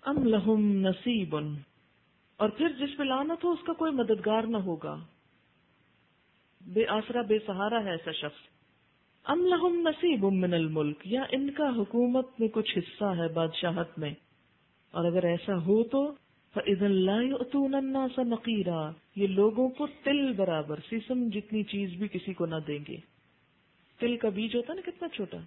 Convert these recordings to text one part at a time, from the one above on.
ام لہم نصیب، اور پھر جس پہ لعنت ہو اس کا کوئی مددگار نہ ہوگا، بے آسرا بے سہارا ہے ایسا شخص. ام لہم نصیب من الملک، یا ان کا حکومت میں کچھ حصہ ہے، بادشاہت میں. اور اگر ایسا ہو تو فَإِذًا لَا يُؤْتُونَ النَّاسَ نَقِيرًا، یہ لوگوں کو تل برابر سیسم جتنی چیز بھی کسی کو نہ دیں گے. تل کا بیج ہوتا ہے نا کتنا چھوٹا.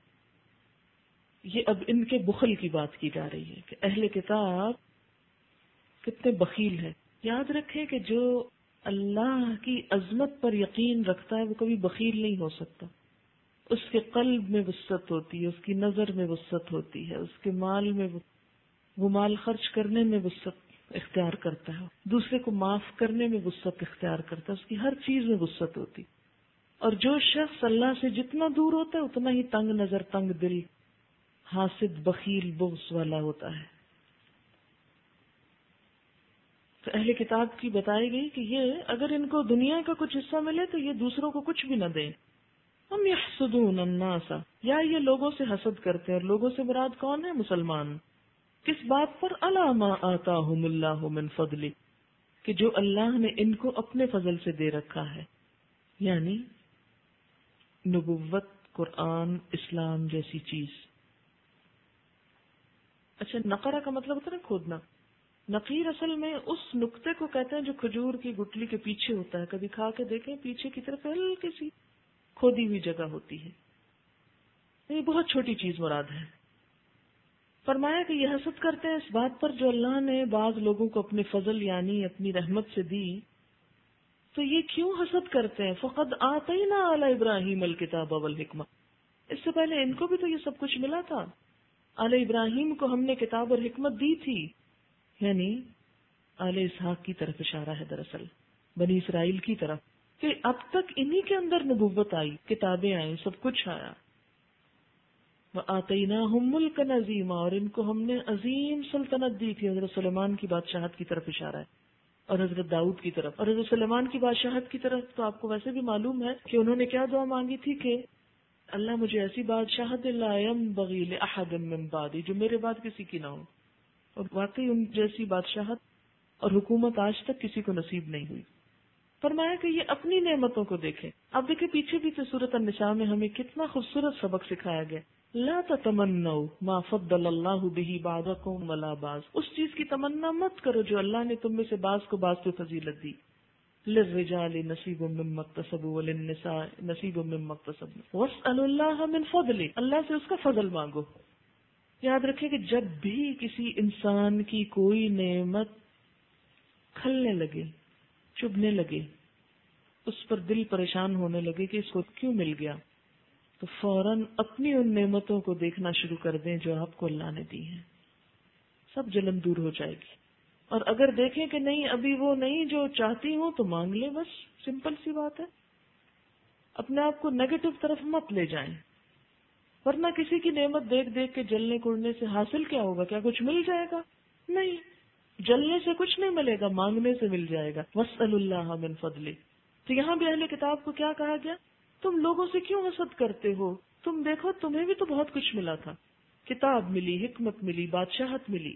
یہ اب ان کے بخل کی بات کی جا رہی ہے کہ اہل کتاب کتنے بخیل ہیں. یاد رکھیں کہ جو اللہ کی عظمت پر یقین رکھتا ہے وہ کبھی بخیل نہیں ہو سکتا. اس کے قلب میں وسعت ہوتی ہے، اس کی نظر میں وسعت ہوتی ہے، اس کے مال میں وہ مال خرچ کرنے میں وسعت اختیار کرتا ہے، دوسرے کو معاف کرنے میں وسعت اختیار کرتا ہے، اس کی ہر چیز میں وسعت ہوتی. اور جو شخص اللہ سے جتنا دور ہوتا ہے اتنا ہی تنگ نظر، تنگ دل، حاسد، بخیل، بغض والا ہوتا ہے. تو اہل کتاب کی بتائی گئی کہ یہ اگر ان کو دنیا کا کچھ حصہ ملے تو یہ دوسروں کو کچھ بھی نہ دیں. ہم یحسدون الناس، یا یہ لوگوں سے حسد کرتے ہیں. اور لوگوں سے مراد کون ہے؟ مسلمان. کس بات پر؟ الا ما آتاہم اللہ من فضل، کہ جو اللہ نے ان کو اپنے فضل سے دے رکھا ہے، یعنی نبوت، قرآن، اسلام جیسی چیز. اچھا، نقرہ کا مطلب ہوتا ہے نا کھودنا. نقیر اصل میں اس نقطے کو کہتے ہیں جو کھجور کی گٹلی کے پیچھے ہوتا ہے. کبھی کھا کے دیکھیں، پیچھے کی طرف ہلکی سی کھودی ہوئی جگہ ہوتی ہے. یہ بہت چھوٹی چیز مراد ہے. فرمایا کہ یہ حسد کرتے ہیں اس بات پر جو اللہ نے بعض لوگوں کو اپنے فضل یعنی اپنی رحمت سے دی. تو یہ کیوں حسد کرتے ہیں؟ فقد آتینا آل ابراہیم الکتاب والحکمہ، اس سے پہلے ان کو بھی تو یہ سب کچھ ملا تھا. آل ابراہیم کو ہم نے کتاب اور حکمت دی تھی، یعنی آل اسحاق کی طرف اشارہ ہے دراصل، بنی اسرائیل کی طرف، کہ اب تک انہی کے اندر نبوت آئی، کتابیں آئیں، سب کچھ آیا. وَآتَيْنَاهُمْ مُلْكًا عَظِيمًا، اور ان کو ہم نے عظیم سلطنت دی تھی. حضرت سلیمان کی بادشاہت کی طرف اشارہ ہے، اور حضرت داؤد کی طرف. اور حضرت سلیمان کی بادشاہت کی طرف تو آپ کو ویسے بھی معلوم ہے کہ انہوں نے کیا دعا مانگی تھی کہ اللہ مجھے ایسی بادشاہت لا ينبغي لأحد من بعدی، جو میرے بعد کسی کی نہ ہو. اور واقعی ان جیسی بادشاہت اور حکومت آج تک کسی کو نصیب نہیں ہوئی. فرمایا کہ یہ اپنی نعمتوں کو دیکھیں. اب دیکھیں پیچھے بھی تو سورۃ النساء میں ہمیں کتنا خوبصورت سبق سکھایا گیا. لا تتمنوا ما فضل اللہ به بعضکم ولا بعض، اس چیز کی تمنا مت کرو جو اللہ نے تم میں سے بعض کو بعض پہ فضیلت دی. للرجال نصیب مما اکتسبوا وللنساء نصیب مما اکتسبن واسألوا اللہ من فضلہ، اللہ سے اس کا فضل مانگو. یاد رکھیں کہ جب بھی کسی انسان کی کوئی نعمت کھلنے لگے، چبھنے لگے، اس پر دل پریشان ہونے لگے کہ اس کو کیوں مل گیا، تو فوراً اپنی ان نعمتوں کو دیکھنا شروع کر دیں جو آپ کو اللہ نے دی ہیں. سب جلن دور ہو جائے گی. اور اگر دیکھیں کہ نہیں ابھی وہ نہیں جو چاہتی ہوں تو مانگ لیں، بس سمپل سی بات ہے. اپنے آپ کو نیگیٹو طرف مت لے جائیں، ورنہ کسی کی نعمت دیکھ دیکھ کے جلنے کوڑنے سے حاصل کیا ہوگا؟ کیا کچھ مل جائے گا؟ نہیں، جلنے سے کچھ نہیں ملے گا، مانگنے سے مل جائے گا. وَاسْأَلُوا اللَّهَ مِنْ فَضْلِهِ. تو یہاں بھی اہل کتاب کو کیا کہا گیا؟ تم لوگوں سے کیوں حسد کرتے ہو؟ تم دیکھو تمہیں بھی تو بہت کچھ ملا تھا، کتاب ملی، حکمت ملی، بادشاہت ملی.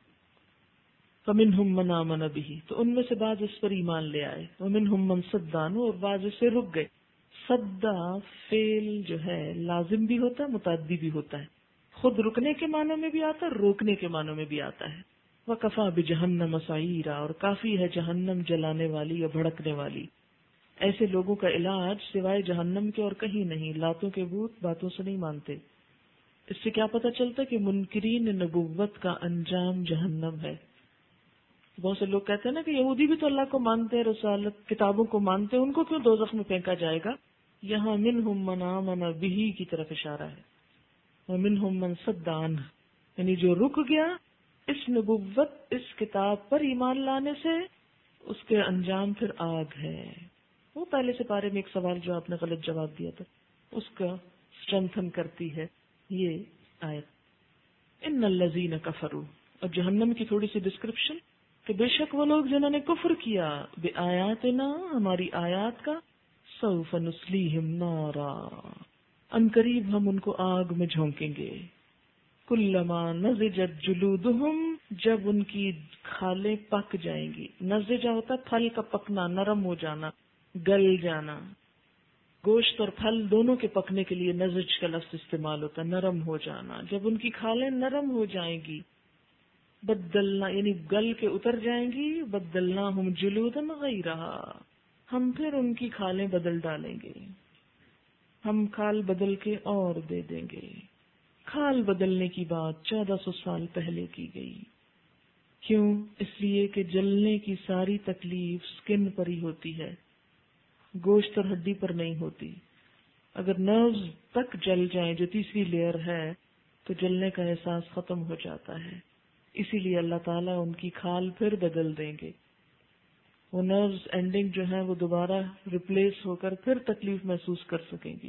فَمِنْهُمْ مَنْ آمَنَ بِهِ، تو ان میں سے بعض اس پر ایمان لے آئے. وَمِنْهُمْ مَنْ صَدَّ عَنْهُ، اور بعض اس سے رک گئے. صدّا فعل جو ہے لازم بھی ہوتا ہے، متعدی بھی ہوتا ہے. خود رکنے کے معنوں میں بھی آتا ہے، روکنے کے معنوں میں بھی آتا ہے. وَكَفَى بِجَهَنَّمَ سَعِيرًا، اور کافی ہے جہنم جلانے والی یا بھڑکنے والی. ایسے لوگوں کا علاج سوائے جہنم کے اور کہیں نہیں. لاتوں کے بھوت باتوں سے نہیں مانتے. اس سے کیا پتہ چلتا ہے کہ منکرین نبوت کا انجام جہنم ہے. بہت سے لوگ کہتے ہیں نا کہ یہودی بھی تو اللہ کو مانتے ہیں، رسالت کتابوں کو مانتے ہیں، ان کو کیوں دوزخ میں پھینکا جائے گا؟ یہاں منہم من آمن بہ کی طرف اشارہ ہے، ومنہم من صد عنہ، یعنی جو رک گیا اس نبوت، اس کتاب پر ایمان لانے سے، اس کے انجام پھر آگ ہے. وہ پہلے سے پارے میں ایک سوال جو آپ نے غلط جواب دیا تھا اس کا اسٹرینتھن کرتی ہے یہ آیت. ان الذین کفروا، اور جہنم کی تھوڑی سی ڈسکرپشن کہ بے شک وہ لوگ جنہوں نے کفر کیا بآیاتنا، ہماری آیات کا، سوف نصلیہم نارا، عنقریب ہم ان کو آگ میں جھونکیں گے. کلما نضجت جلودہم، جب ان کی کھالیں پک جائیں گی. نضج ہوتا ہے پھل کا پکنا، نرم ہو جانا، گل جانا. گوشت اور پھل دونوں کے پکنے کے لیے نضج کا لفظ استعمال ہوتا ہے، نرم ہو جانا. جب ان کی کھالیں نرم ہو جائیں گی، بدلنا یعنی گل کے اتر جائیں گی، بدلنا ہم جلودن غیرہا، ہم پھر ان کی کھالیں بدل ڈالیں گے، ہم کھال بدل کے اور دے دیں گے. کھال بدلنے کی بات 1400 سال پہلے کی گئی. کیوں؟ اس لیے کہ جلنے کی ساری تکلیف سکن پر ہی ہوتی ہے، گوشت اور ہڈی پر نہیں ہوتی. اگر نروز تک جل جائیں جو تیسری لیئر ہے تو جلنے کا احساس ختم ہو جاتا ہے. اسی لیے اللہ تعالیٰ ان کی کھال پھر بدل دیں گے. وہ نروز اینڈنگ جو ہے وہ دوبارہ ریپلیس ہو کر پھر تکلیف محسوس کر سکیں گی.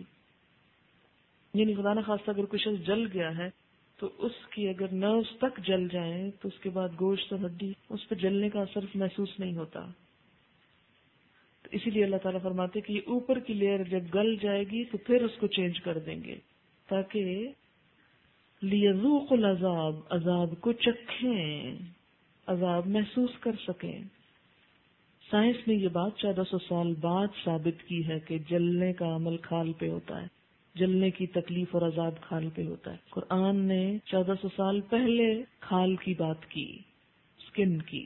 یعنی خدا نہ خواستہ اگر کچھ جل گیا ہے تو اس کی اگر نروز تک جل جائیں تو اس کے بعد گوشت اور ہڈی اس پہ جلنے کا اثر محسوس نہیں ہوتا. تو اسی لیے اللہ تعالیٰ فرماتے کہ یہ اوپر کی لیئر جب گل جائے گی تو پھر اس کو چینج کر دیں گے تاکہ لیذوقوا العذاب، عذاب کو چکھیں، عذاب محسوس کر سکیں. سائنس نے یہ بات 1400 سال بعد ثابت کی ہے کہ جلنے کا عمل کھال پہ ہوتا ہے، جلنے کی تکلیف اور عذاب کھال پہ ہوتا ہے. قرآن نے 1400 سال پہلے کھال کی بات کی، سکن کی.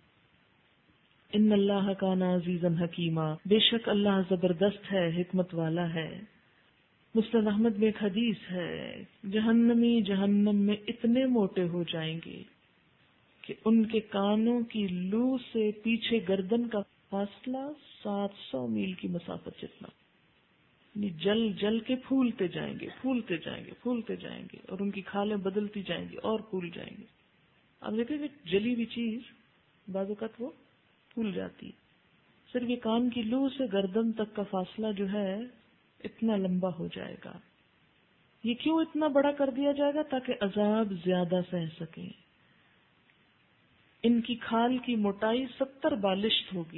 ان اللہ کان عزیزا حکیما، بے شک اللہ زبردست ہے، حکمت والا ہے. مسند احمد میں ایک حدیث ہے، جہنمی جہنم میں اتنے موٹے ہو جائیں گے کہ ان کے کانوں کی لو سے پیچھے گردن کا فاصلہ 700 میل کی مسافت جتنا. یعنی جل جل کے پھولتے جائیں گے، پھولتے جائیں گے، پھولتے جائیں گے، اور ان کی کھالیں بدلتی جائیں گی اور پھول جائیں گے. اب دیکھیں کہ جلی ہوئی چیز بعض اوقات وہ پھول جاتی. صرف یہ کان کی لو سے گردن تک کا فاصلہ جو ہے اتنا لمبا ہو جائے گا. یہ کیوں اتنا بڑا کر دیا جائے گا؟ تاکہ عذاب زیادہ سہ سکیں. ان کی کھال کی موٹائی 70 بالشت ہوگی،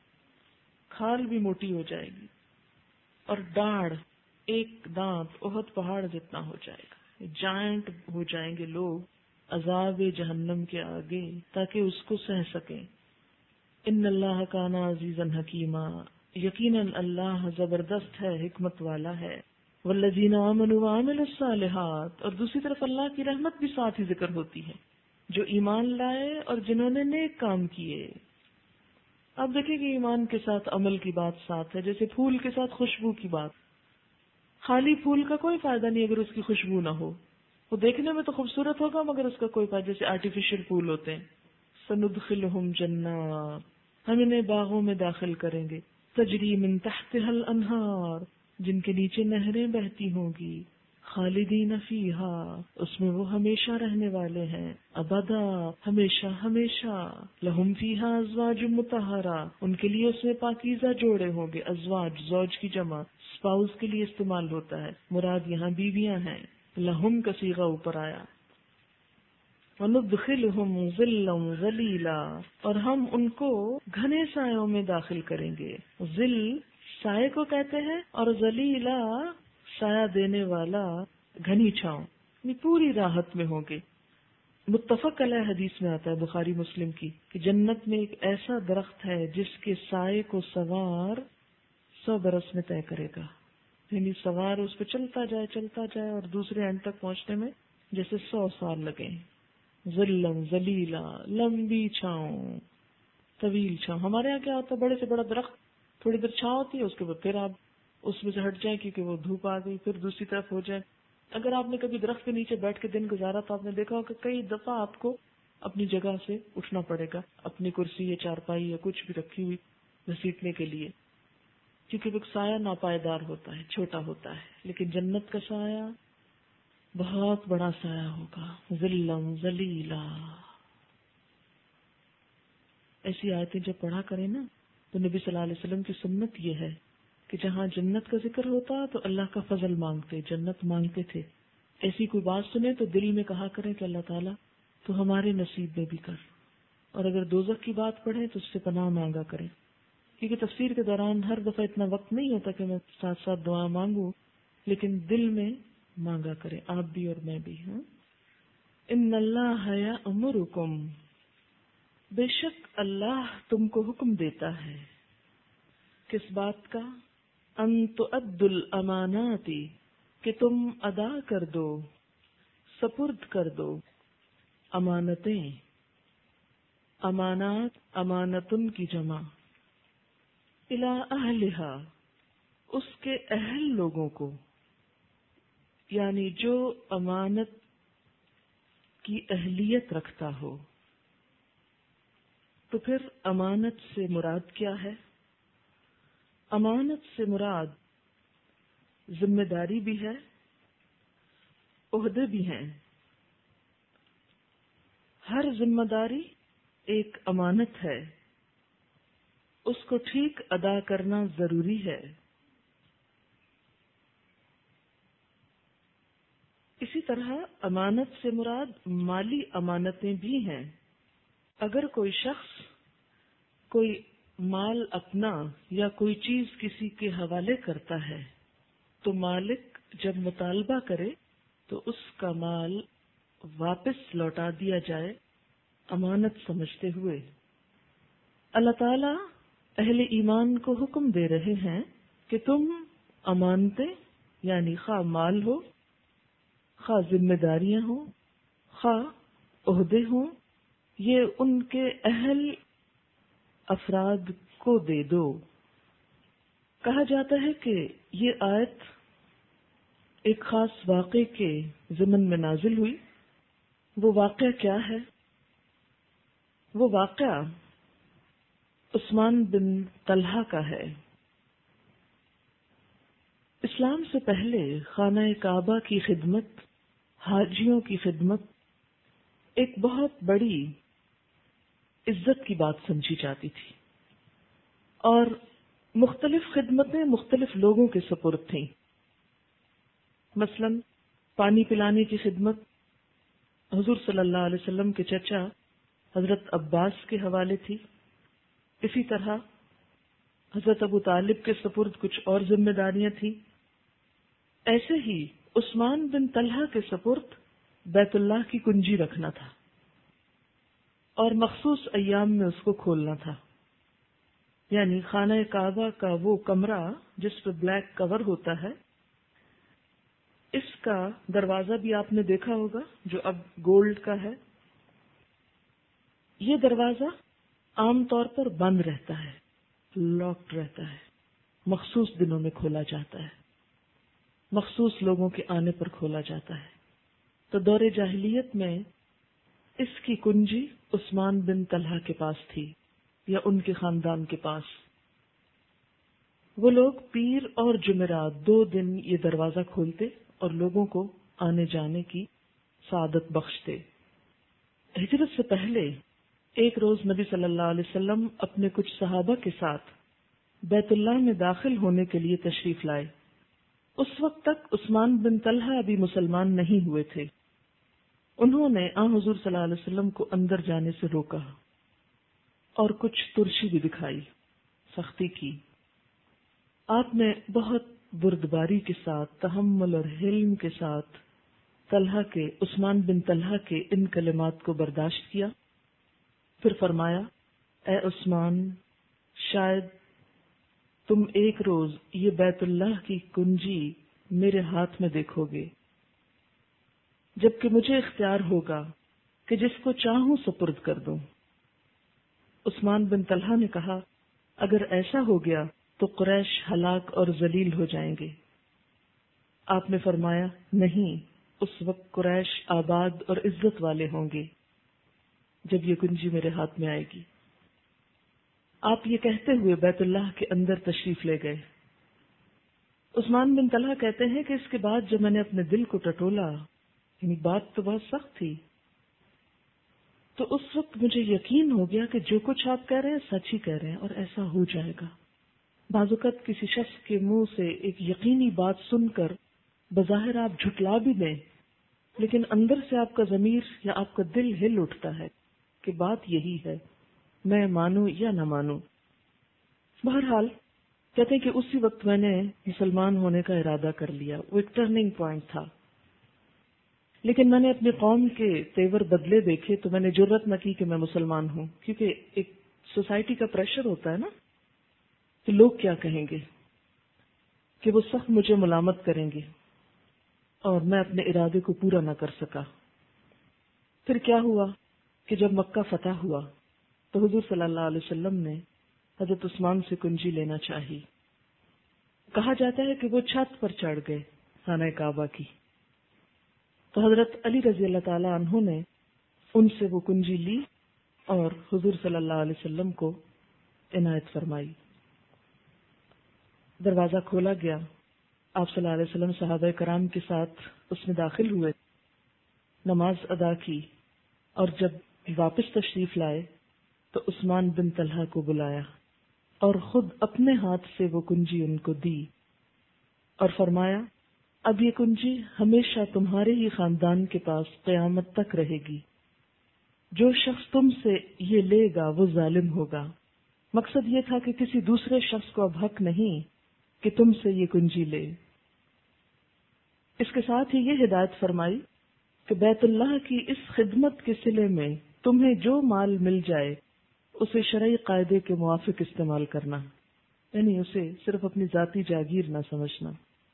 کھال بھی موٹی ہو جائے گی، اور ڈاڑھ ایک دانت احد پہاڑ جتنا ہو جائے گا. جائنٹ ہو جائیں گے لوگ عذاب جہنم کے آگے تاکہ اس کو سہ سکیں. ان اللہ کان عزیزا حکیما، یقیناً اللہ زبردست ہے، حکمت والا ہے. والذین آمنوا وعملوا الصالحات، اور دوسری طرف اللہ کی رحمت بھی ساتھ ہی ذکر ہوتی ہے، جو ایمان لائے اور جنہوں نے نیک کام کیے. اب دیکھیں کہ ایمان کے ساتھ عمل کی بات ساتھ ہے، جیسے پھول کے ساتھ خوشبو کی بات. خالی پھول کا کوئی فائدہ نہیں اگر اس کی خوشبو نہ ہو. وہ دیکھنے میں تو خوبصورت ہوگا مگر اس کا کوئی فائدہ، جیسے آرٹیفیشل پھول ہوتے ہیں. سندخلہم جنات، ہم انہیں باغوں میں داخل کریں گے، تجری من تحتها الانہار، جن کے نیچے نہریں بہتی ہوں گی. خالدین فیہا، اس میں وہ ہمیشہ رہنے والے ہیں. ابدا، ہمیشہ ہمیشہ. لہم فیہا ازواج مطہرہ، ان کے لیے اس میں پاکیزہ جوڑے ہوں گے. ازواج زوج کی جمع اسپاؤس کے لیے استعمال ہوتا ہے، مراد یہاں بیویاں ہیں. لہم کا صیغہ اوپر آیا. وَنُدْخِلُهُمْ ظِلًّا ظَلِيلًا، اور ہم ان کو گھنے سایوں میں داخل کریں گے. ظل سائے کو کہتے ہیں، اور ظلیلا سایہ دینے والا، گھنی چھاؤں، یعنی پوری راحت میں ہوں گے. متفق علیہ حدیث میں آتا ہے بخاری مسلم کی کہ جنت میں ایک ایسا درخت ہے جس کے سائے کو سوار 100 برس میں طے کرے گا. یعنی سوار اس پہ چلتا جائے اور دوسرے اینڈ تک پہنچنے میں جیسے 100 سال لگے. ظلم ذلیلا، لمبی چھاؤں، طویل چھاؤں. ہمارے یہاں کیا ہوتا ہے، بڑے سے بڑا درخت، تھوڑی دیر چھاؤں ہوتی ہے، اس کے بعد پھر آپ اس میں سے ہٹ جائیں کیونکہ وہ دھوپ آ گئی، پھر دوسری طرف ہو جائے. اگر آپ نے کبھی درخت کے نیچے بیٹھ کے دن گزارا تو آپ نے دیکھا ہوگا کئی دفعہ آپ کو اپنی جگہ سے اٹھنا پڑے گا، اپنی کرسی یا چارپائی یا کچھ بھی رکھی ہوئی گھسیٹنے کے لیے، کیونکہ وہ سایہ ناپائیدار ہوتا ہے، چھوٹا ہوتا ہے. لیکن جنت کا سایہ بہت بڑا سایہ ہوگا. ذلم ذلیلا. ایسی آیتیں جب پڑھا کریں نا تو نبی صلی اللہ علیہ وسلم کی سنت یہ ہے کہ جہاں جنت کا ذکر ہوتا تو اللہ کا فضل مانگتے، جنت مانگتے تھے. ایسی کوئی بات سنیں تو دل میں کہا کریں کہ اللہ تعالیٰ تو ہمارے نصیب میں بھی کر. اور اگر دوزخ کی بات پڑھیں تو اس سے پناہ مانگا کریں، کیونکہ تفسیر کے دوران ہر دفعہ اتنا وقت نہیں ہوتا کہ میں ساتھ ساتھ دعا مانگوں، لیکن دل میں مانگا کریں، آپ بھی اور میں بھی. ہاں، ان اللہ یأمرکم، بے شک اللہ تم کو حکم دیتا ہے، کس بات کا؟ ان تؤدوا الامانات، کہ تم ادا کر دو، سپرد کر دو امانتیں، امانات امانتن کی جمع، الی اہلہا، اس کے اہل لوگوں کو، یعنی جو امانت کی اہلیت رکھتا ہو۔ تو پھر امانت سے مراد کیا ہے؟ امانت سے مراد ذمہ داری بھی ہے، عہدے بھی ہیں۔ ہر ذمہ داری ایک امانت ہے، اس کو ٹھیک ادا کرنا ضروری ہے۔ اسی طرح امانت سے مراد مالی امانتیں بھی ہیں۔ اگر کوئی شخص کوئی مال اپنا یا کوئی چیز کسی کے حوالے کرتا ہے تو مالک جب مطالبہ کرے تو اس کا مال واپس لوٹا دیا جائے امانت سمجھتے ہوئے۔ اللہ تعالی اہل ایمان کو حکم دے رہے ہیں کہ تم امانتیں، یعنی خواہ مال ہو، خواہ ذمہ داریاں ہوں، خواہ عہدے ہوں، یہ ان کے اہل افراد کو دے دو۔ کہا جاتا ہے کہ یہ آیت ایک خاص واقعے کے ضمن میں نازل ہوئی۔ وہ واقعہ کیا ہے؟ وہ واقعہ عثمان بن طلحہ کا ہے۔ اسلام سے پہلے خانہ کعبہ کی خدمت، حاجیوں کی خدمت ایک بہت بڑی عزت کی بات سمجھی جاتی تھی، اور مختلف خدمتیں مختلف لوگوں کے سپرد تھیں۔ مثلا پانی پلانے کی خدمت حضور صلی اللہ علیہ وسلم کے چچا حضرت عباس کے حوالے تھی۔ اسی طرح حضرت ابو طالب کے سپرد کچھ اور ذمہ داریاں تھیں۔ ایسے ہی عثمان بن طلحہ کے سپرد بیت اللہ کی کنجی رکھنا تھا اور مخصوص ایام میں اس کو کھولنا تھا، یعنی خانہ کعبہ کا وہ کمرہ جس پہ بلیک کور ہوتا ہے، اس کا دروازہ بھی آپ نے دیکھا ہوگا جو اب گولڈ کا ہے۔ یہ دروازہ عام طور پر بند رہتا ہے، لاکڈ رہتا ہے، مخصوص دنوں میں کھولا جاتا ہے، مخصوص لوگوں کے آنے پر کھولا جاتا ہے۔ تو دور جاہلیت میں اس کی کنجی عثمان بن طلحہ کے پاس تھی یا ان کے خاندان کے پاس۔ وہ لوگ پیر اور جمعرات 2 دن یہ دروازہ کھولتے اور لوگوں کو آنے جانے کی سعادت بخشتے۔ ہجرت سے پہلے ایک روز نبی صلی اللہ علیہ وسلم اپنے کچھ صحابہ کے ساتھ بیت اللہ میں داخل ہونے کے لیے تشریف لائے۔ اس وقت تک عثمان بن طلحہ ابھی مسلمان نہیں ہوئے تھے۔ انہوں نے حضور صلی اللہ علیہ وسلم کو اندر جانے سے روکا اور کچھ ترشی بھی دکھائی، سختی کی۔ آپ نے بہت بردباری کے ساتھ، تحمل اور حلم کے ساتھ عثمان بن طلحہ کے ان کلمات کو برداشت کیا۔ پھر فرمایا، اے عثمان، شاید تم ایک روز یہ بیت اللہ کی کنجی میرے ہاتھ میں دیکھو گے، جبکہ مجھے اختیار ہوگا کہ جس کو چاہوں سپرد کر دوں۔ عثمان بن طلحہ نے کہا، اگر ایسا ہو گیا تو قریش ہلاک اور ذلیل ہو جائیں گے۔ آپ نے فرمایا، نہیں، اس وقت قریش آباد اور عزت والے ہوں گے جب یہ کنجی میرے ہاتھ میں آئے گی۔ آپ یہ کہتے ہوئے بیت اللہ کے اندر تشریف لے گئے۔ عثمان بن طلحہ کہتے ہیں کہ اس کے بعد جب میں نے اپنے دل کو ٹٹولا، یعنی بات تو بہت سخت تھی، تو اس وقت مجھے یقین ہو گیا کہ جو کچھ آپ کہہ رہے ہیں سچ ہی کہہ رہے ہیں اور ایسا ہو جائے گا۔ بعض اوقات کسی شخص کے منہ سے ایک یقینی بات سن کر بظاہر آپ جھٹلا بھی دیں، لیکن اندر سے آپ کا ضمیر یا آپ کا دل ہل اٹھتا ہے کہ بات یہی ہے، میں مانوں یا نہ مانوں۔ بہرحال کہتے ہیں کہ اسی وقت میں نے مسلمان ہونے کا ارادہ کر لیا۔ وہ ایک ٹرننگ پوائنٹ تھا۔ لیکن میں نے اپنی قوم کے تیور بدلے دیکھے تو میں نے جرت نہ کی کہ میں مسلمان ہوں، کیونکہ ایک سوسائٹی کا پریشر ہوتا ہے نا کہ لوگ کیا کہیں گے، کہ وہ سخت مجھے ملامت کریں گے اور میں اپنے ارادے کو پورا نہ کر سکا۔ پھر کیا ہوا کہ جب مکہ فتح ہوا تو حضور صلی اللہ علیہ وسلم نے حضرت عثمان سے کنجی لینا چاہی۔ کہا جاتا ہے کہ وہ چھت پر چڑھ گئے خانہ کعبہ کی، تو حضرت علی رضی اللہ تعالی عنہ نے ان سے وہ کنجی لی اور حضور صلی اللہ علیہ وسلم کو عنایت فرمائی۔ دروازہ کھولا گیا، آپ صلی اللہ علیہ وسلم صحابہ کرام کے ساتھ اس میں داخل ہوئے، نماز ادا کی، اور جب واپس تشریف لائے تو عثمان بن طلحہ کو بلایا اور خود اپنے ہاتھ سے وہ کنجی ان کو دی اور فرمایا، اب یہ کنجی ہمیشہ تمہارے ہی خاندان کے پاس قیامت تک رہے گی، جو شخص تم سے یہ لے گا وہ ظالم ہوگا۔ مقصد یہ تھا کہ کسی دوسرے شخص کو اب حق نہیں کہ تم سے یہ کنجی لے۔ اس کے ساتھ ہی یہ ہدایت فرمائی کہ بیت اللہ کی اس خدمت کے صلے میں تمہیں جو مال مل جائے اسے شرعی قاعدے کے موافق استعمال کرنا، یعنی اسے صرف اپنی ذاتی جاگیر نہ سمجھنا۔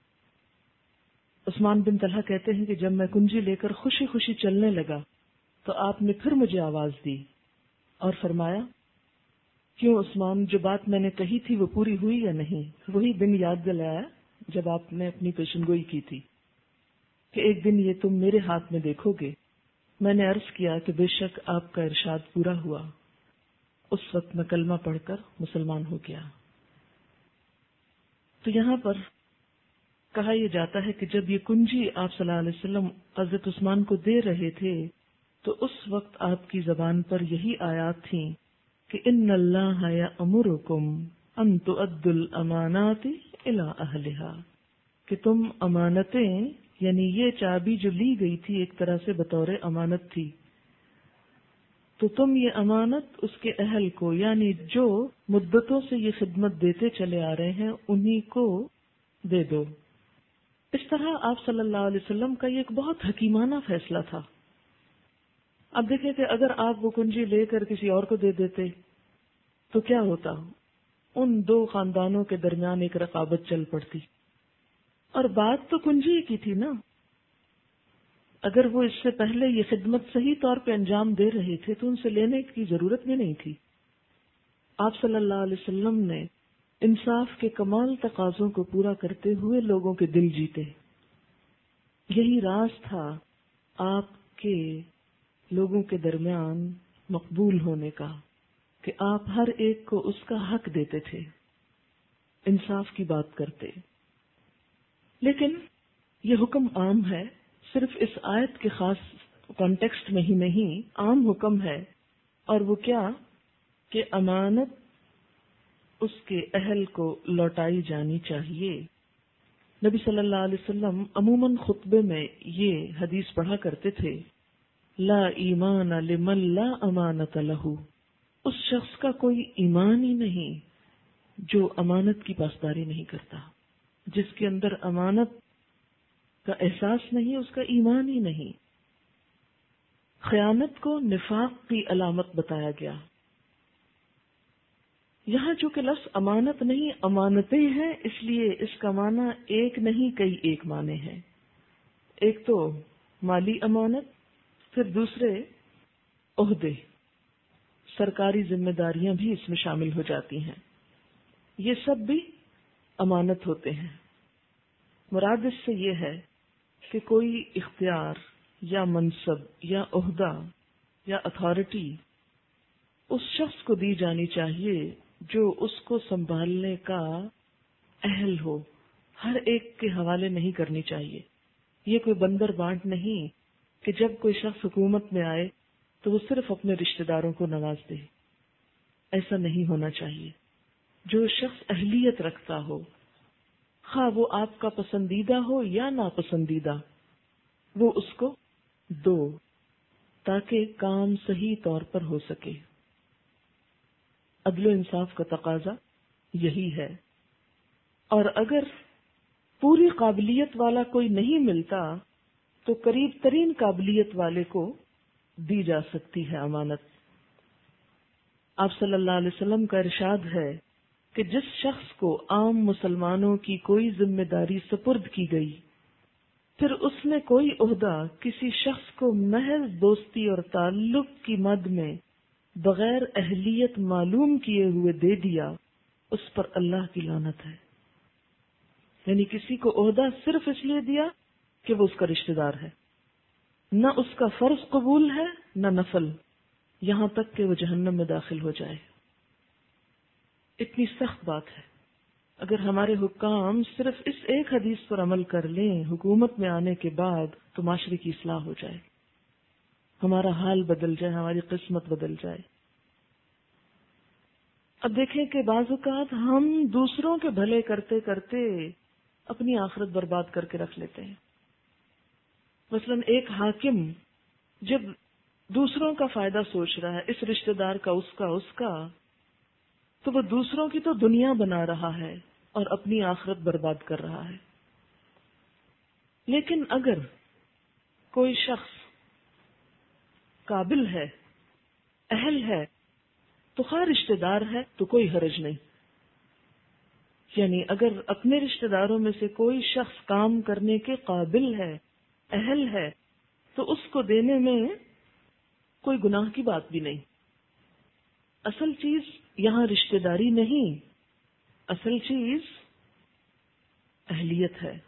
عثمان بن طلحہ کہتے ہیں کہ جب میں کنجی لے کر خوشی خوشی چلنے لگا تو آپ نے پھر مجھے آواز دی اور فرمایا، کیوں عثمان، جو بات میں نے کہی تھی وہ پوری ہوئی یا نہیں؟ وہی دن یاد دلایا جب آپ نے اپنی پیشن گوئی کی تھی کہ ایک دن یہ تم میرے ہاتھ میں دیکھو گے۔ میں نے عرض کیا کہ بے شک آپ کا ارشاد پورا ہوا۔ اس وقت میں کلمہ پڑھ کر مسلمان ہو گیا۔ تو یہاں پر کہا یہ جاتا ہے کہ جب یہ کنجی آپ صلی اللہ علیہ وسلم حضرت عثمان کو دے رہے تھے تو اس وقت آپ کی زبان پر یہی آیات تھیں کہ ان اللہ یأمرکم ان تؤدوا الامانات الی اہلہا، کہ تم امانتیں، یعنی یہ چابی جو لی گئی تھی ایک طرح سے بطور امانت تھی، تو تم یہ امانت اس کے اہل کو، یعنی جو مدتوں سے یہ خدمت دیتے چلے آ رہے ہیں انہی کو دے دو۔ اس طرح آپ صلی اللہ علیہ وسلم کا یہ ایک بہت حکیمانہ فیصلہ تھا۔ اب دیکھیں کہ اگر آپ وہ کنجی لے کر کسی اور کو دے دیتے تو کیا ہوتا؟ ان دو خاندانوں کے درمیان ایک رقابت چل پڑتی، اور بات تو کنجی کی تھی نا۔ اگر وہ اس سے پہلے یہ خدمت صحیح طور پہ انجام دے رہے تھے تو ان سے لینے کی ضرورت بھی نہیں تھی۔ آپ صلی اللہ علیہ وسلم نے انصاف کے کمال تقاضوں کو پورا کرتے ہوئے لوگوں کے دل جیتے۔ یہی راز تھا آپ کے لوگوں کے درمیان مقبول ہونے کا، کہ آپ ہر ایک کو اس کا حق دیتے تھے، انصاف کی بات کرتے۔ لیکن یہ حکم عام ہے، صرف اس آیت کے خاص کانٹیکسٹ میں ہی نہیں، عام حکم ہے، اور وہ کیا کہ امانت اس کے اہل کو لوٹائی جانی چاہیے۔ نبی صلی اللہ علیہ وسلم عموماً خطبے میں یہ حدیث پڑھا کرتے تھے، لا ایمان لمن لا امانت لہ، اس شخص کا کوئی ایمان ہی نہیں جو امانت کی پاسداری نہیں کرتا۔ جس کے اندر امانت کا احساس نہیں، اس کا ایمان ہی نہیں۔ خیانت کو نفاق کی علامت بتایا گیا۔ یہاں چونکہ لفظ امانت نہیں امانتیں ہیں، اس لیے اس کا معنی ایک نہیں کئی ایک معنی ہیں۔ ایک تو مالی امانت، پھر دوسرے عہدے، سرکاری ذمہ داریاں بھی اس میں شامل ہو جاتی ہیں، یہ سب بھی امانت ہوتے ہیں۔ مراد اس سے یہ ہے کہ کوئی اختیار یا منصب یا عہدہ یا اتھارٹی اس شخص کو دی جانی چاہیے جو اس کو سنبھالنے کا اہل ہو، ہر ایک کے حوالے نہیں کرنی چاہیے۔ یہ کوئی بندر بانٹ نہیں کہ جب کوئی شخص حکومت میں آئے تو وہ صرف اپنے رشتہ داروں کو نواز دے، ایسا نہیں ہونا چاہیے۔ جو شخص اہلیت رکھتا ہو، خواہ وہ آپ کا پسندیدہ ہو یا ناپسندیدہ، وہ اس کو دو تاکہ کام صحیح طور پر ہو سکے۔ عدل و انصاف کا تقاضا یہی ہے، اور اگر پوری قابلیت والا کوئی نہیں ملتا تو قریب ترین قابلیت والے کو دی جا سکتی ہے امانت۔ آپ صلی اللہ علیہ وسلم کا ارشاد ہے کہ جس شخص کو عام مسلمانوں کی کوئی ذمہ داری سپرد کی گئی، پھر اس نے کوئی عہدہ کسی شخص کو محض دوستی اور تعلق کی مد میں بغیر اہلیت معلوم کیے ہوئے دے دیا، اس پر اللہ کی لعنت ہے۔ یعنی کسی کو عہدہ صرف اس لیے دیا کہ وہ اس کا رشتہ دار ہے، نہ اس کا فرض قبول ہے نہ نفل، یہاں تک کہ وہ جہنم میں داخل ہو جائے۔ اتنی سخت بات ہے۔ اگر ہمارے حکام صرف اس ایک حدیث پر عمل کر لیں حکومت میں آنے کے بعد، تو معاشرے کی اصلاح ہو جائے، ہمارا حال بدل جائے، ہماری قسمت بدل جائے۔ اب دیکھیں کہ بعض اوقات ہم دوسروں کے بھلے کرتے کرتے اپنی آخرت برباد کر کے رکھ لیتے ہیں۔ مثلاً ایک حاکم جب دوسروں کا فائدہ سوچ رہا ہے، اس رشتہ دار کا، اس کا، تو وہ دوسروں کی تو دنیا بنا رہا ہے اور اپنی آخرت برباد کر رہا ہے۔ لیکن اگر کوئی شخص قابل ہے، اہل ہے، تو خواہ رشتہ دار ہے تو کوئی حرج نہیں۔ یعنی اگر اپنے رشتہ داروں میں سے کوئی شخص کام کرنے کے قابل ہے، اہل ہے، تو اس کو دینے میں کوئی گناہ کی بات بھی نہیں۔ اصل چیز یہاں رشتہ داری نہیں، اصل چیز اہلیت ہے۔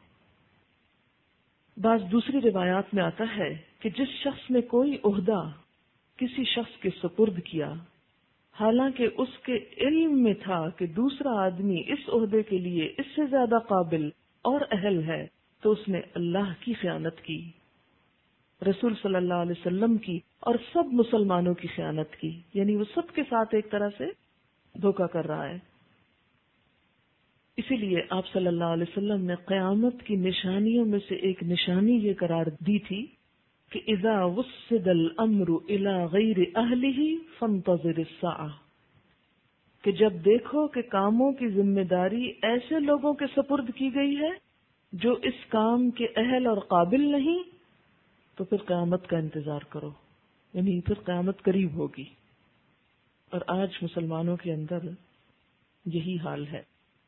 بعض دوسری روایات میں آتا ہے کہ جس شخص نے کوئی عہدہ کسی شخص کے سپرد کیا، حالانکہ اس کے علم میں تھا کہ دوسرا آدمی اس عہدے کے لیے اس سے زیادہ قابل اور اہل ہے، تو اس نے اللہ کی خیانت کی، رسول صلی اللہ علیہ وسلم کی اور سب مسلمانوں کی خیانت کی۔ یعنی وہ سب کے ساتھ ایک طرح سے دھوکہ کر رہا ہے۔ اسی لیے آپ صلی اللہ علیہ وسلم نے قیامت کی نشانیوں میں سے ایک نشانی یہ قرار دی تھی کہ اذا وسد الامر الى غیر اہلہ فانتظر الساعہ، کہ جب دیکھو کہ کاموں کی ذمہ داری ایسے لوگوں کے سپرد کی گئی ہے جو اس کام کے اہل اور قابل نہیں، تو پھر قیامت کا انتظار کرو، یعنی پھر قیامت قریب ہوگی۔ اور آج مسلمانوں کے اندر یہی حال ہے۔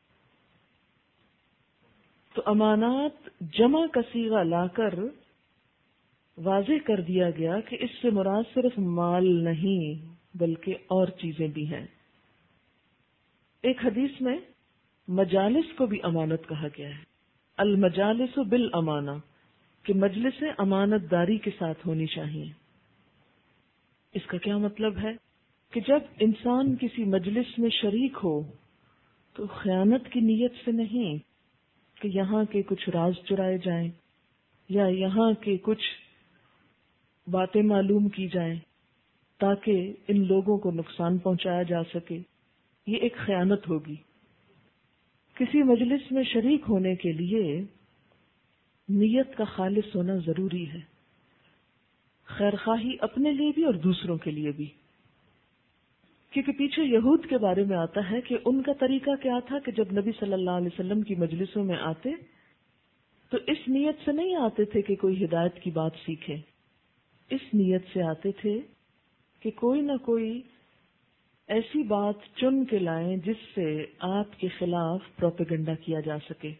تو امانات جمع کا صیغہ لا کر واضح کر دیا گیا کہ اس سے مراد صرف مال نہیں بلکہ اور چیزیں بھی ہیں۔ ایک حدیث میں مجالس کو بھی امانت کہا گیا ہے، المجالس بالامانہ، کہ مجلس امانت داری کے ساتھ ہونی چاہیے۔ اس کا کیا مطلب ہے کہ جب انسان کسی مجلس میں شریک ہو تو خیانت کی نیت سے نہیں کہ یہاں کے کچھ راز چرائے جائیں یا یہاں کے کچھ باتیں معلوم کی جائیں تاکہ ان لوگوں کو نقصان پہنچایا جا سکے، یہ ایک خیانت ہوگی۔ کسی مجلس میں شریک ہونے کے لیے نیت کا خالص ہونا ضروری ہے، خیرخواہی اپنے لیے بھی اور دوسروں کے لیے بھی۔ کیونکہ پیچھے یہود کے بارے میں آتا ہے کہ ان کا طریقہ کیا تھا کہ جب نبی صلی اللہ علیہ وسلم کی مجلسوں میں آتے تو اس نیت سے نہیں آتے تھے کہ کوئی ہدایت کی بات سیکھے، اس نیت سے آتے تھے کہ کوئی نہ کوئی ایسی بات چن کے لائیں جس سے آپ کے خلاف پروپیگنڈا کیا جا سکے۔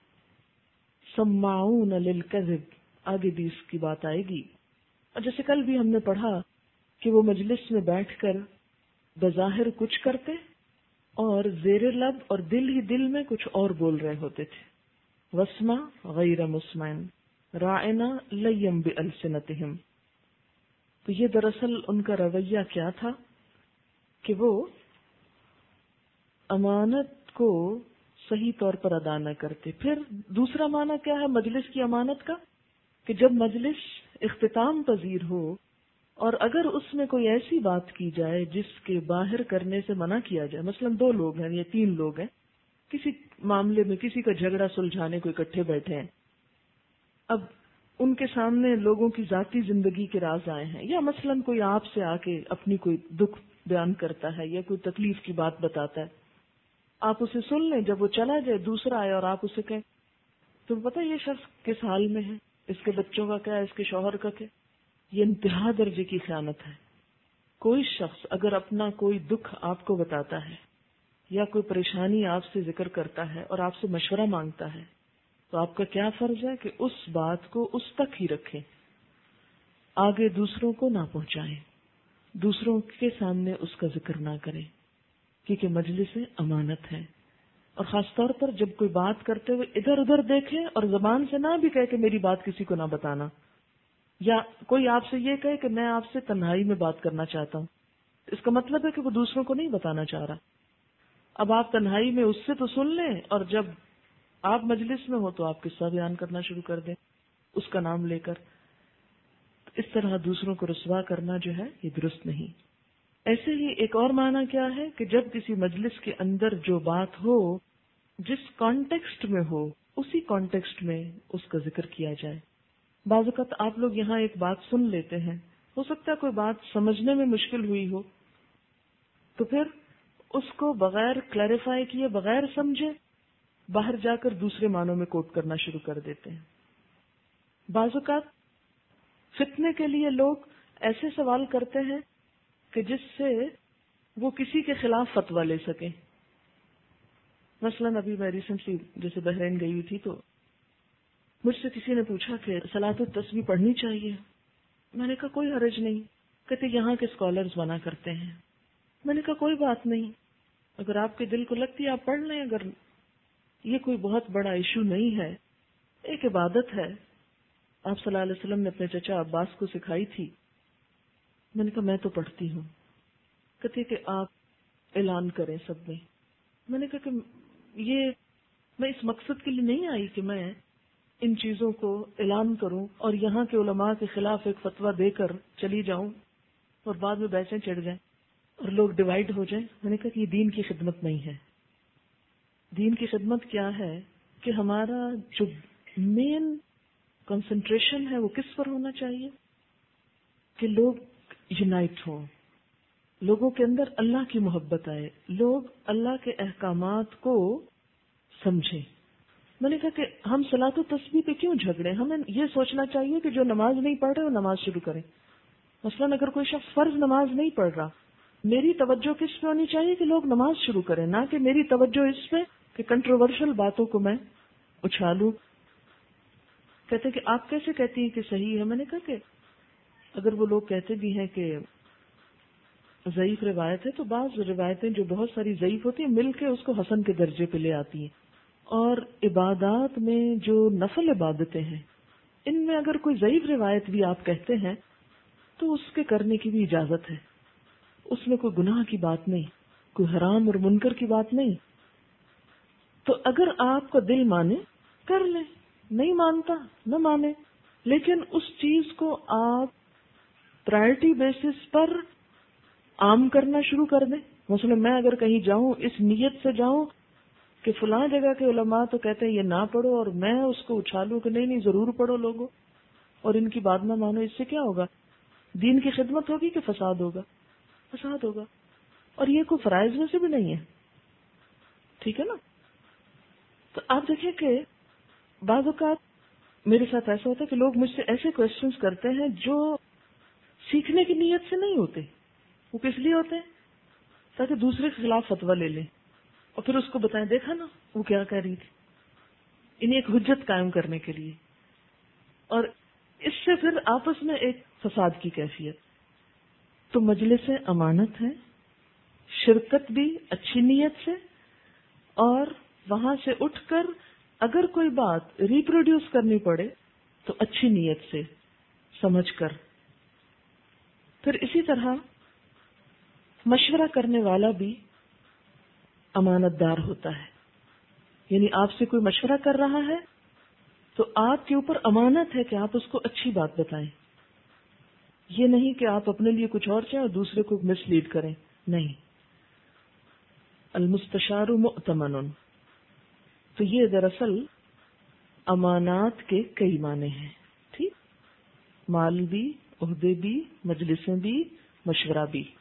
سماعون للکذب، آگے بھی اس کی بات آئے گی۔ اور جیسے کل بھی ہم نے پڑھا کہ وہ مجلس میں بیٹھ کر بظاہر کچھ کرتے اور زیر لب اور دل ہی دل میں کچھ اور بول رہے ہوتے تھے۔ واسمع غیر مسمع راعنا لیم بألسنتہم، تو یہ دراصل ان کا رویہ کیا تھا کہ وہ امانت کو صحیح طور پر ادا نہ کرتے۔ پھر دوسرا معنی کیا ہے مجلس کی امانت کا، کہ جب مجلس اختتام پذیر ہو اور اگر اس میں کوئی ایسی بات کی جائے جس کے باہر کرنے سے منع کیا جائے، مثلا 2 لوگ ہیں یا 3 لوگ ہیں، کسی معاملے میں کسی کا جھگڑا سلجھانے کو اکٹھے بیٹھے ہیں، اب ان کے سامنے لوگوں کی ذاتی زندگی کے راز آئے ہیں، یا مثلا کوئی آپ سے آ کے اپنی کوئی دکھ بیان کرتا ہے یا کوئی تکلیف کی بات بتاتا ہے، آپ اسے سن لیں، جب وہ چلا جائے دوسرا آئے اور آپ اسے کہیں، تمہیں پتہ یہ شخص کس حال میں ہے، اس کے بچوں کا کیا، اس کے شوہر کا کیا. یہ انتہا درجے کی خیانت ہے. کوئی شخص اگر اپنا کوئی دکھ آپ کو بتاتا ہے یا کوئی پریشانی آپ سے ذکر کرتا ہے اور آپ سے مشورہ مانگتا ہے تو آپ کا کیا فرض ہے کہ اس بات کو اس تک ہی رکھیں، آگے دوسروں کو نہ پہنچائیں، دوسروں کے سامنے اس کا ذکر نہ کریں، کیونکہ مجلس امانت ہے. اور خاص طور پر جب کوئی بات کرتے ہوئے ادھر ادھر دیکھے اور زبان سے نہ بھی کہے کہ میری بات کسی کو نہ بتانا، یا کوئی آپ سے یہ کہے کہ میں آپ سے تنہائی میں بات کرنا چاہتا ہوں، اس کا مطلب ہے کہ وہ دوسروں کو نہیں بتانا چاہ رہا. اب آپ تنہائی میں اس سے تو سن لیں، اور جب آپ مجلس میں ہو تو آپ قصہ بیان کرنا شروع کر دیں اس کا نام لے کر. اس طرح دوسروں کو رسوا کرنا جو ہے یہ درست نہیں. ایسے ہی ایک اور معنی کیا ہے کہ جب کسی مجلس کے اندر جو بات ہو، جس کانٹیکسٹ میں ہو، اسی کانٹیکسٹ میں اس کا ذکر کیا جائے. بعض اوقات آپ لوگ یہاں ایک بات سن لیتے ہیں، ہو سکتا ہے کوئی بات سمجھنے میں مشکل ہوئی ہو، تو پھر اس کو بغیر کلیریفائی کیے، بغیر سمجھے باہر جا کر دوسرے معنوں میں کوٹ کرنا شروع کر دیتے ہیں. بعض اوقات فتنے کے لیے لوگ ایسے سوال کرتے ہیں کہ جس سے وہ کسی کے خلاف فتویٰ لے سکیں. مثلاً ابھی میں ریسنٹلی جیسے بحرین گئی ہوئی تھی تو مجھ سے کسی نے پوچھا کہ صلاۃ التسبیح پڑھنی چاہیے. میں نے کہا کوئی حرج نہیں. کہتے یہاں کے اسکالرز منع کرتے ہیں. میں نے کہا کوئی بات نہیں، اگر آپ کے دل کو لگتی ہے آپ پڑھ لیں، اگر یہ کوئی بہت بڑا ایشو نہیں ہے، ایک عبادت ہے. آپ صلی اللہ علیہ وسلم نے اپنے چچا عباس کو سکھائی تھی. میں نے کہا میں تو پڑھتی ہوں. کہتے کہ آپ اعلان کریں سب میں. میں نے کہا کہ یہ میں اس مقصد کے لیے نہیں آئی کہ میں ان چیزوں کو اعلان کروں اور یہاں کے علماء کے خلاف ایک فتویٰ دے کر چلی جاؤں اور بعد میں بحثیں چڑھ جائیں اور لوگ ڈیوائیڈ ہو جائیں. میں نے کہا کہ یہ دین کی خدمت نہیں ہے. دین کی خدمت کیا ہے کہ ہمارا جو مین کنسنٹریشن ہے وہ کس پر ہونا چاہیے کہ لوگ یونائٹ ہوں، لوگوں کے اندر اللہ کی محبت آئے، لوگ اللہ کے احکامات کو سمجھیں. میں نے کہا کہ ہم صلاۃ و تسبیح پہ کیوں جھگڑے؟ ہمیں یہ سوچنا چاہیے کہ جو نماز نہیں پڑھ رہے وہ نماز شروع کریں. مثلاً اگر کوئی شخص فرض نماز نہیں پڑھ رہا، میری توجہ کس پہ ہونی چاہیے کہ لوگ نماز شروع کریں، نہ کہ میری توجہ اس پہ کہ کنٹروورشل باتوں کو میں اچھالوں. کہتے کہ آپ کیسے کہتی ہیں کہ صحیح ہے؟ میں نے کہا کہ اگر وہ لوگ کہتے بھی ہیں کہ ضعیف روایت ہے تو بعض روایتیں جو بہت ساری ضعیف ہوتی ہیں مل کے اس کو حسن کے درجے پہ لے آتی ہیں. اور عبادات میں جو نفل عبادتیں ہیں ان میں اگر کوئی ضعیف روایت بھی آپ کہتے ہیں تو اس کے کرنے کی بھی اجازت ہے. اس میں کوئی گناہ کی بات نہیں، کوئی حرام اور منکر کی بات نہیں. تو اگر آپ کا دل مانے کر لیں، نہیں مانتا نہ مانے، لیکن اس چیز کو آپ پرائرٹی بیسس پر عام کرنا شروع کر دیں. مثلا میں اگر کہیں جاؤں اس نیت سے جاؤں کہ فلاں جگہ کے علماء تو کہتے ہیں یہ نہ پڑھو، اور میں اس کو اچھالوں کہ نہیں ضرور پڑھو لوگوں، اور ان کی بات نہ مانو، اس سے کیا ہوگا؟ دین کی خدمت ہوگی کہ فساد ہوگا؟ فساد ہوگا. اور یہ کوئی فرائض میں سے بھی نہیں ہے. ٹھیک ہے نا؟ تو آپ دیکھیں کہ بعض اوقات میرے ساتھ ایسا ہوتا ہے کہ لوگ مجھ سے ایسے کوشچنس کرتے ہیں جو سیکھنے کی نیت سے نہیں ہوتے. وہ کس لیے ہوتے ہیں؟ تاکہ دوسرے کے خلاف فتویٰ لے لیں اور پھر اس کو بتائیں دیکھا نا وہ کیا کہہ رہی تھی. انہیں ایک حجت قائم کرنے کے لیے، اور اس سے پھر آپس میں ایک فساد کی کیفیت. تو مجلس امانت ہے، شرکت بھی اچھی نیت سے، اور وہاں سے اٹھ کر اگر کوئی بات ریپروڈیوس کرنی پڑے تو اچھی نیت سے سمجھ کر. پھر اسی طرح مشورہ کرنے والا بھی امانت دار ہوتا ہے. یعنی آپ سے کوئی مشورہ کر رہا ہے تو آپ کے اوپر امانت ہے کہ آپ اس کو اچھی بات بتائیں. یہ نہیں کہ آپ اپنے لیے کچھ اور چاہیں اور دوسرے کو مس لیڈ کریں. نہیں، المستشار مؤتمن. تو یہ دراصل امانات کے کئی معنی ہیں. ٹھیک، مال بھی، عہدے بھی، مجلسیں بھی، مشورہ بھی.